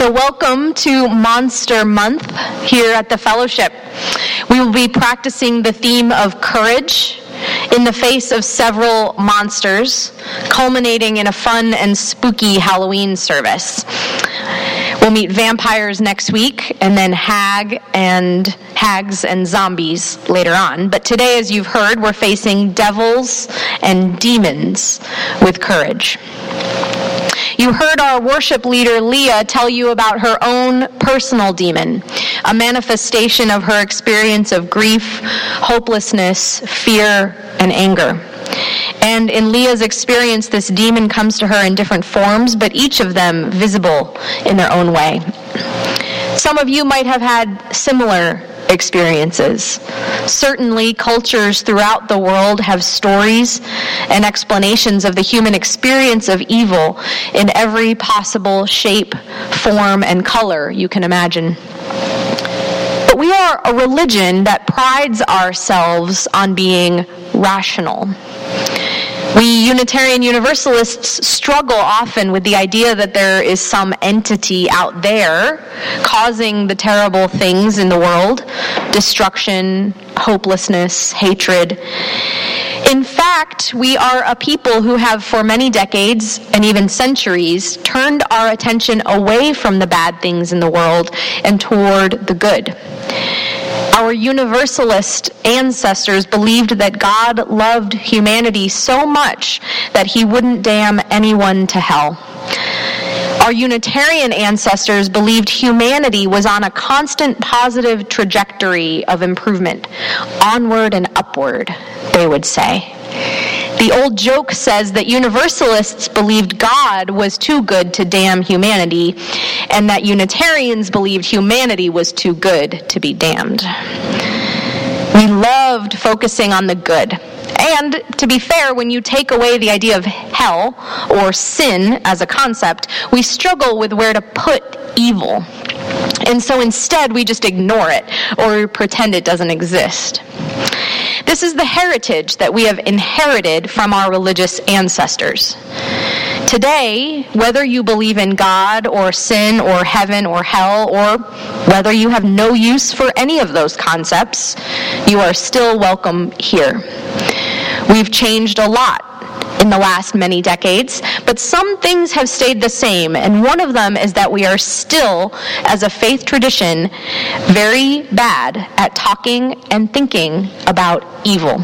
So welcome to Monster Month here at the Fellowship. We will be practicing the theme of courage in the face of several monsters, culminating in a fun and spooky Halloween service. We'll meet vampires next week, and then hags and zombies later on. But today, as you've heard, we're facing devils and demons with courage. You heard our worship leader, Leah, tell you about her own personal demon, a manifestation of her experience of grief, hopelessness, fear, and anger. And in Leah's experience, this demon comes to her in different forms, but each of them visible in their own way. Some of you might have had similar experiences. Certainly, cultures throughout the world have stories and explanations of the human experience of evil in every possible shape, form, and color you can imagine. But we are a religion that prides ourselves on being rational. We Unitarian Universalists struggle often with the idea that there is some entity out there causing the terrible things in the world, destruction, hopelessness, hatred. In fact, we are a people who have for many decades and even centuries turned our attention away from the bad things in the world and toward the good. Our Universalist ancestors believed that God loved humanity so much that he wouldn't damn anyone to hell. Our Unitarian ancestors believed humanity was on a constant positive trajectory of improvement, onward and upward, they would say. The old joke says that Universalists believed God was too good to damn humanity, and that Unitarians believed humanity was too good to be damned. We loved focusing on the good. And to be fair, when you take away the idea of hell or sin as a concept, we struggle with where to put evil. And so instead, we just ignore it or pretend it doesn't exist. This is the heritage that we have inherited from our religious ancestors. Today, whether you believe in God or sin or heaven or hell, or whether you have no use for any of those concepts, you are still welcome here. We've changed a lot in the last many decades, but some things have stayed the same, and one of them is that we are still, as a faith tradition, very bad at talking and thinking about evil.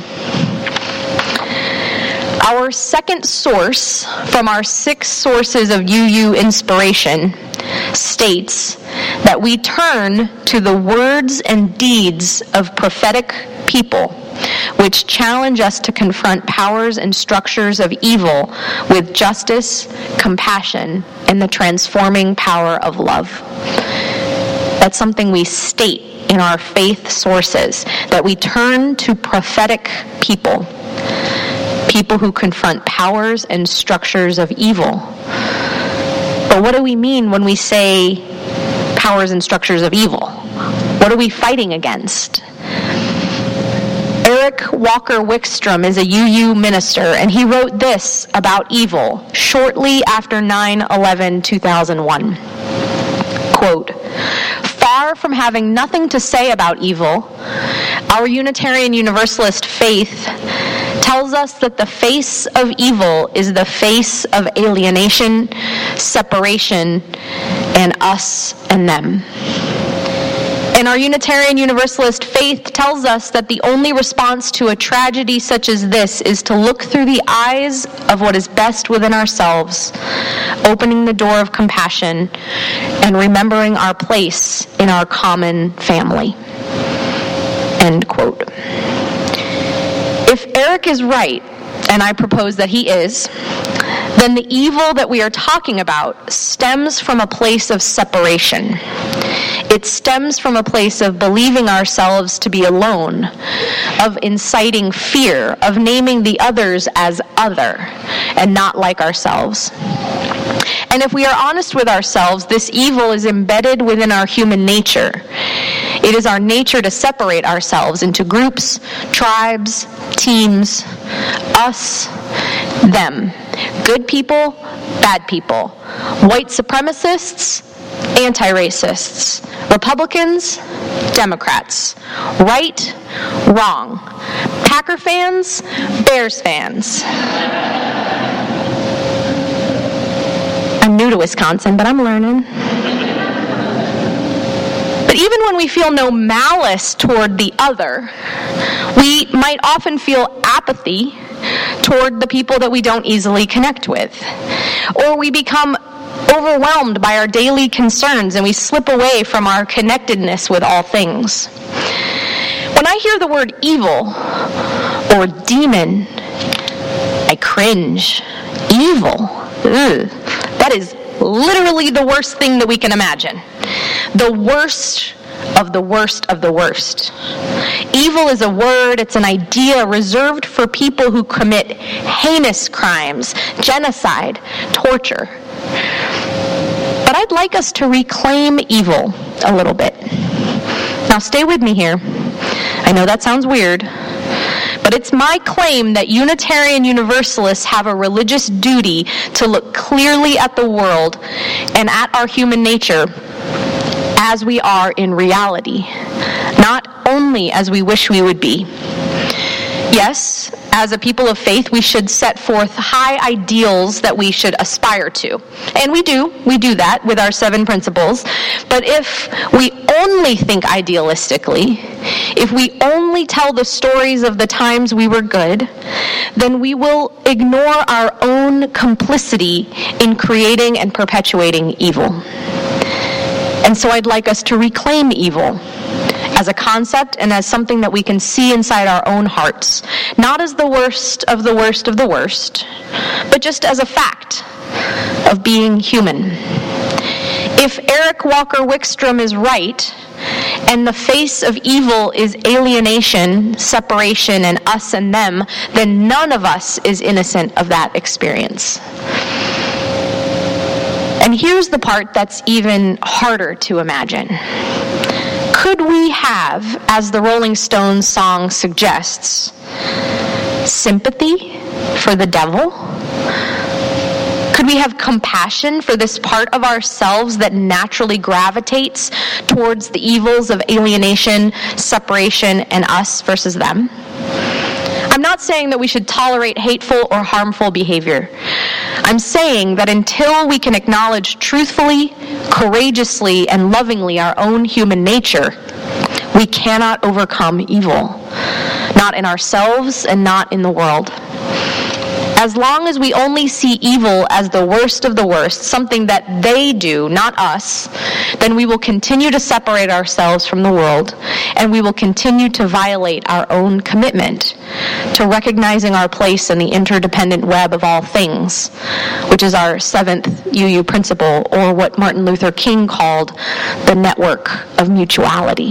Our second source from our 6 sources of UU inspiration states that we turn to the words and deeds of prophetic people, which challenge us to confront powers and structures of evil with justice, compassion, and the transforming power of love. That's something we state in our faith sources, that we turn to prophetic people who confront powers and structures of evil. But what do we mean when we say powers and structures of evil? What are we fighting against? Eric Walker Wickstrom is a UU minister, and he wrote this about evil shortly after 9/11/2001. Quote, "Far from having nothing to say about evil, our Unitarian Universalist faith tells us that the face of evil is the face of alienation, separation, and us and them. And our Unitarian Universalist faith tells us that the only response to a tragedy such as this is to look through the eyes of what is best within ourselves, opening the door of compassion, and remembering our place in our common family." End quote. If Eric is right, and I propose that he is, then the evil that we are talking about stems from a place of separation. It stems from a place of believing ourselves to be alone, of inciting fear, of naming the others as other and not like ourselves. And if we are honest with ourselves, this evil is embedded within our human nature. It is our nature to separate ourselves into groups, tribes, teams, us, them. Good people, bad people. White supremacists, anti-racists, Republicans, Democrats, right, wrong, Packer fans, Bears fans. I'm new to Wisconsin, but I'm learning. But even when we feel no malice toward the other, we might often feel apathy toward the people that we don't easily connect with. Or we become overwhelmed by our daily concerns and we slip away from our connectedness with all things. When I hear the word evil or demon, I cringe. Evil. Ugh. That is literally the worst thing that we can imagine. The worst of the worst of the worst. Evil is a word, it's an idea reserved for people who commit heinous crimes, genocide, torture. But I'd like us to reclaim evil a little bit. Now stay with me here. I know that sounds weird, but it's my claim that Unitarian Universalists have a religious duty to look clearly at the world and at our human nature as we are in reality, not only as we wish we would be. Yes, as a people of faith, we should set forth high ideals that we should aspire to. And we do that with our 7 principles. But if we only think idealistically, if we only tell the stories of the times we were good, then we will ignore our own complicity in creating and perpetuating evil. And so I'd like us to reclaim evil as a concept and as something that we can see inside our own hearts, not as the worst of the worst of the worst, but just as a fact of being human. If Eric Walker Wickstrom is right, and the face of evil is alienation, separation, and us and them, then none of us is innocent of that experience. And here's the part that's even harder to imagine. Could we have, as the Rolling Stones song suggests, sympathy for the devil? Could we have compassion for this part of ourselves that naturally gravitates towards the evils of alienation, separation, and us versus them? I'm not saying that we should tolerate hateful or harmful behavior. I'm saying that until we can acknowledge truthfully, courageously, and lovingly our own human nature, we cannot overcome evil. Not in ourselves and not in the world. As long as we only see evil as the worst of the worst, something that they do, not us, then we will continue to separate ourselves from the world, and we will continue to violate our own commitment to recognizing our place in the interdependent web of all things, which is our 7th UU principle, or what Martin Luther King called the network of mutuality.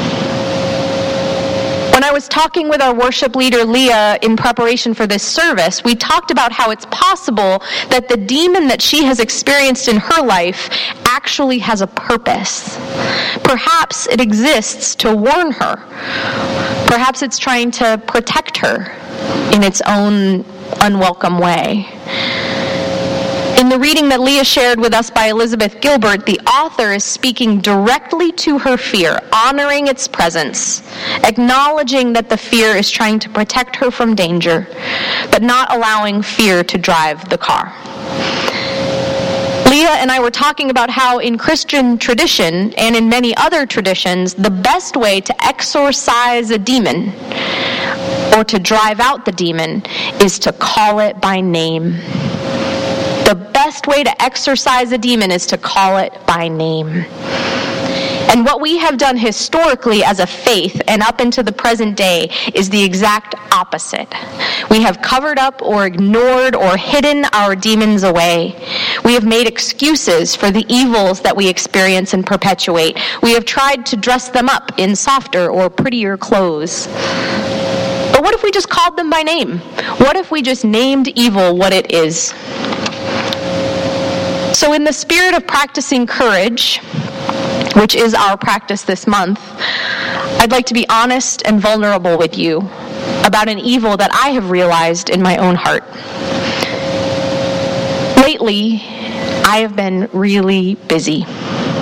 When I was talking with our worship leader, Leah, in preparation for this service, we talked about how it's possible that the demon that she has experienced in her life actually has a purpose. Perhaps it exists to warn her. Perhaps it's trying to protect her in its own unwelcome way. In the reading that Leah shared with us by Elizabeth Gilbert, the author is speaking directly to her fear, honoring its presence, acknowledging that the fear is trying to protect her from danger, but not allowing fear to drive the car. Leah and I were talking about how in Christian tradition and in many other traditions, the best way to exorcise a demon or to drive out the demon is to call it by name. The best way to exorcise a demon is to call it by name. And what we have done historically as a faith and up into the present day is the exact opposite. We have covered up or ignored or hidden our demons away. We have made excuses for the evils that we experience and perpetuate. We have tried to dress them up in softer or prettier clothes. But what if we just called them by name? What if we just named evil what it is? So in the spirit of practicing courage, which is our practice this month, I'd like to be honest and vulnerable with you about an evil that I have realized in my own heart. Lately, I have been really busy.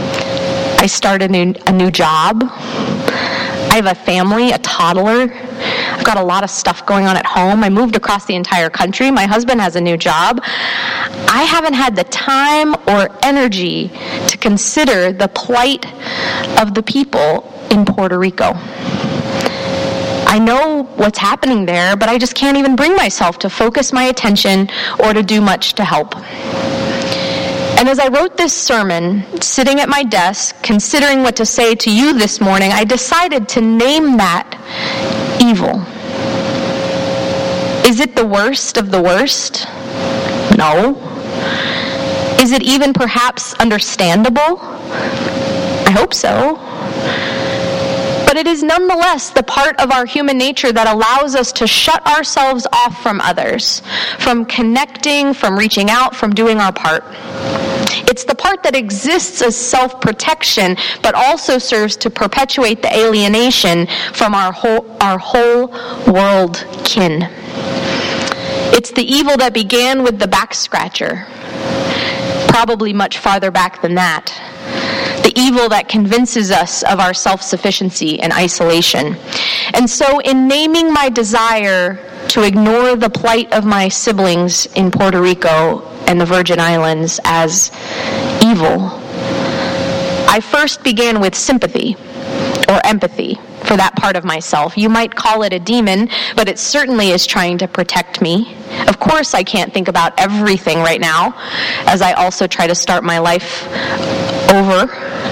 I started a new job. I have a family, a toddler. I've got a lot of stuff going on at home. I moved across the entire country. My husband has a new job. I haven't had the time or energy to consider the plight of the people in Puerto Rico. I know what's happening there, but I just can't even bring myself to focus my attention or to do much to help. And as I wrote this sermon, sitting at my desk, considering what to say to you this morning, I decided to name that evil. Is it the worst of the worst? No. Is it even perhaps understandable? I hope so. But it is nonetheless the part of our human nature that allows us to shut ourselves off from others, from connecting, from reaching out, from doing our part. It's the part that exists as self-protection, but also serves to perpetuate the alienation from our whole world kin. It's the evil that began with the back scratcher, probably much farther back than that. The evil that convinces us of our self-sufficiency and isolation. And so in naming my desire to ignore the plight of my siblings in Puerto Rico and the Virgin Islands as evil, I first began with sympathy or empathy for that part of myself. You might call it a demon, but it certainly is trying to protect me. Of course, I can't think about everything right now, as I also try to start my life over.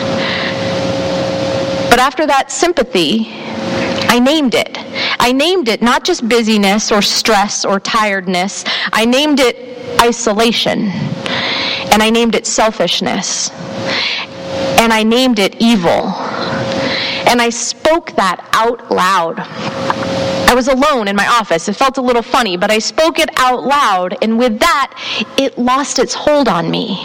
But after that sympathy, I named it. I named it not just busyness or stress or tiredness. I named it isolation. And I named it selfishness. And I named it evil. And I spoke that out loud. I was alone in my office. It felt a little funny, but I spoke it out loud, and with that, it lost its hold on me.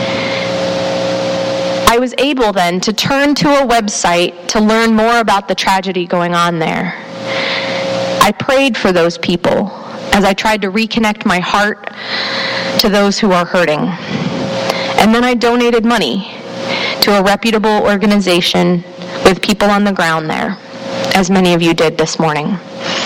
I was able then to turn to a website to learn more about the tragedy going on there. I prayed for those people as I tried to reconnect my heart to those who are hurting. And then I donated money to a reputable organization with people on the ground there, as many of you did this morning.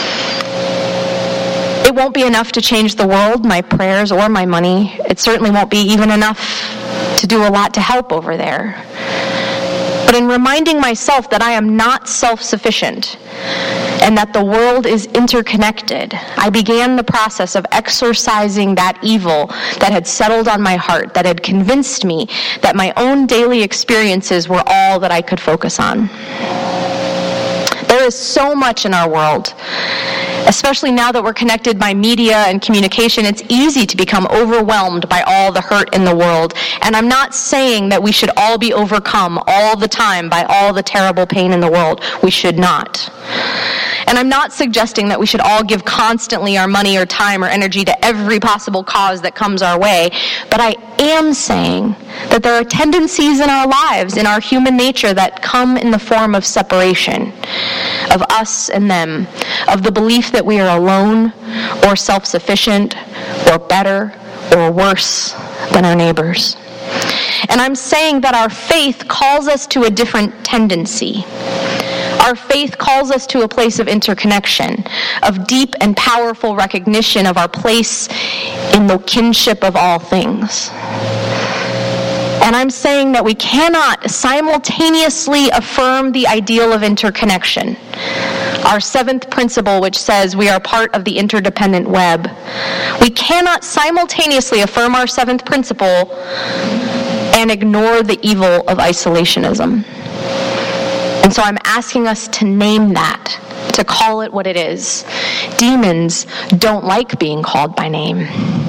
It won't be enough to change the world, my prayers or my money. It certainly won't be even enough to do a lot to help over there. But in reminding myself that I am not self-sufficient and that the world is interconnected, I began the process of exorcising that evil that had settled on my heart, that had convinced me that my own daily experiences were all that I could focus on. There is so much in our world, especially now that we're connected by media and communication. It's easy to become overwhelmed by all the hurt in the world. And I'm not saying that we should all be overcome all the time by all the terrible pain in the world. We should not. And I'm not suggesting that we should all give constantly our money or time or energy to every possible cause that comes our way. But I am saying that there are tendencies in our lives, in our human nature, that come in the form of separation, of us and them, of the belief that we are alone or self-sufficient or better or worse than our neighbors. And I'm saying that our faith calls us to a different tendency. Our faith calls us to a place of interconnection, of deep and powerful recognition of our place in the kinship of all things. And I'm saying that we cannot simultaneously affirm the ideal of interconnection, our seventh principle, which says we are part of the interdependent web. We cannot simultaneously affirm our seventh principle and ignore the evil of isolationism. And so I'm asking us to name that, to call it what it is. Demons don't like being called by name.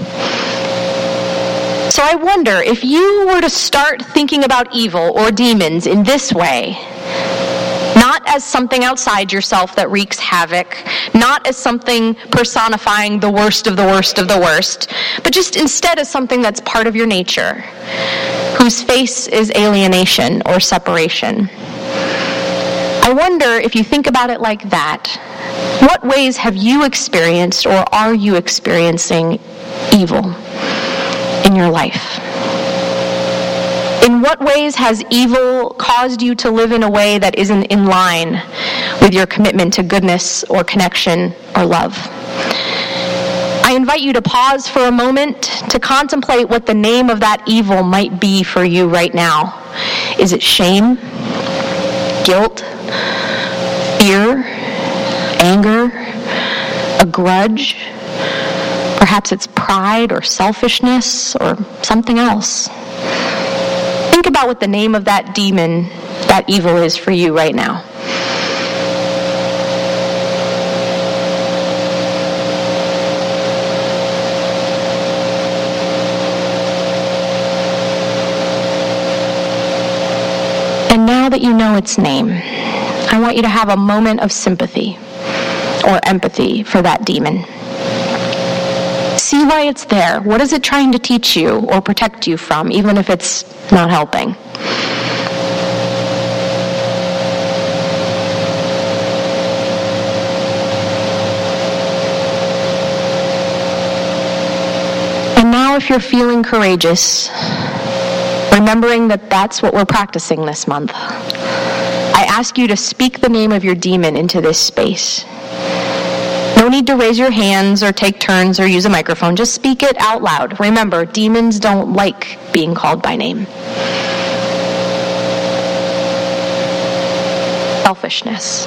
So I wonder, if you were to start thinking about evil or demons in this way, not as something outside yourself that wreaks havoc, not as something personifying the worst of the worst of the worst, but just instead as something that's part of your nature, whose face is alienation or separation. I wonder, if you think about it like that, what ways have you experienced or are you experiencing evil in your life? In In what ways has evil caused you to live in a way that isn't in line with your commitment to goodness or connection or love? I invite you to pause for a moment to contemplate what the name of that evil might be for you right now. Is it shame, guilt, fear, anger, a grudge? Perhaps it's pride or selfishness or something else. Think about what the name of that demon, that evil is for you right now. And now that you know its name, I want you to have a moment of sympathy or empathy for that demon. See why it's there. What is it trying to teach you or protect you from, even if it's not helping? And now if you're feeling courageous, remembering that that's what we're practicing this month, I ask you to speak the name of your demon into this space. No need to raise your hands or take turns or use a microphone. Just speak it out loud. Remember, demons don't like being called by name. Selfishness.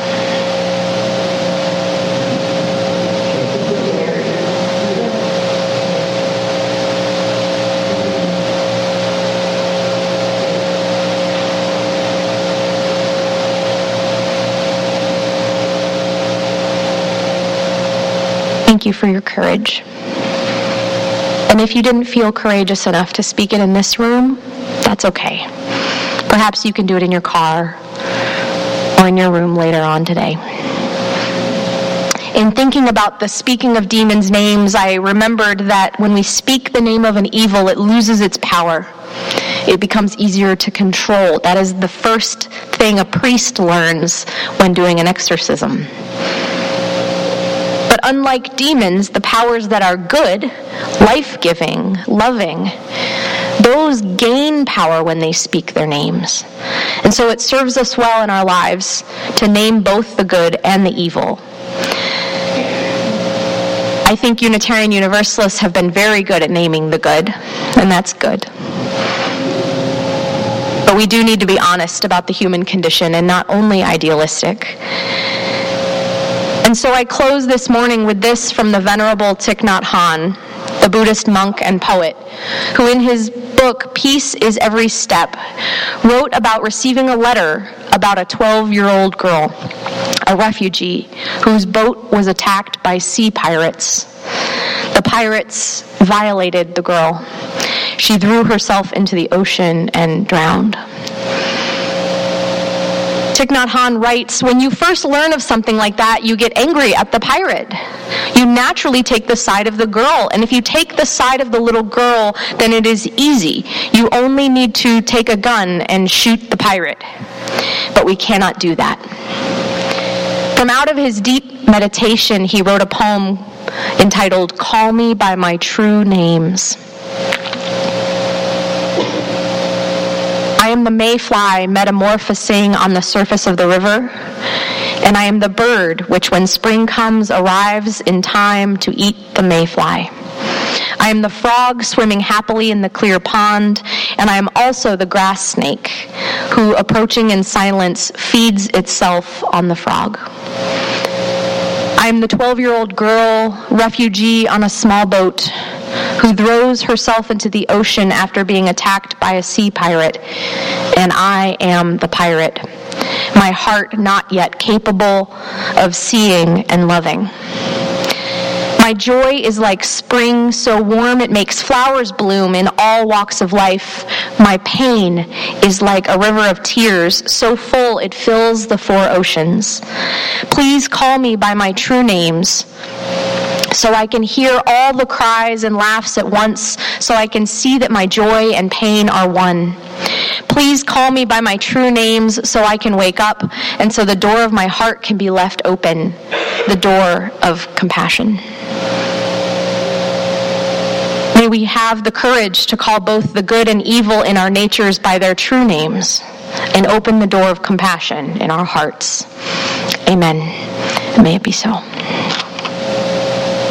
Thank you for your courage. And if you didn't feel courageous enough to speak it in this room, that's okay. Perhaps you can do it in your car or in your room later on today. In thinking about the speaking of demons' names, I remembered that when we speak the name of an evil, it loses its power. It becomes easier to control. That is the first thing a priest learns when doing an exorcism. But unlike demons, the powers that are good, life-giving, loving, those gain power when they speak their names. And so it serves us well in our lives to name both the good and the evil. I think Unitarian Universalists have been very good at naming the good, and that's good. But we do need to be honest about the human condition and not only idealistic. And so I close this morning with this from the Venerable Thich Nhat Hanh, the Buddhist monk and poet, who in his book, Peace is Every Step, wrote about receiving a letter about a 12-year-old girl, a refugee, whose boat was attacked by sea pirates. The pirates violated the girl. She threw herself into the ocean and drowned. Thich Nhat Hanh writes, when you first learn of something like that, you get angry at the pirate. You naturally take the side of the girl, and if you take the side of the little girl, then it is easy. You only need to take a gun and shoot the pirate. But we cannot do that. From out of his deep meditation, he wrote a poem entitled, Call Me by My True Names. I am the mayfly metamorphosing on the surface of the river, and I am the bird which when spring comes arrives in time to eat the mayfly. I am the frog swimming happily in the clear pond, and I am also the grass snake who, approaching in silence, feeds itself on the frog. I am the 12-year-old girl, refugee on a small boat, who throws herself into the ocean after being attacked by a sea pirate, and I am the pirate, my heart not yet capable of seeing and loving. My joy is like spring, so warm it makes flowers bloom in all walks of life. My pain is like a river of tears, so full it fills the four oceans. Please call me by my true names, so I can hear all the cries and laughs at once, so I can see that my joy and pain are one. Please call me by my true names so I can wake up, and so the door of my heart can be left open, the door of compassion. May we have the courage to call both the good and evil in our natures by their true names and open the door of compassion in our hearts. Amen. May it be so.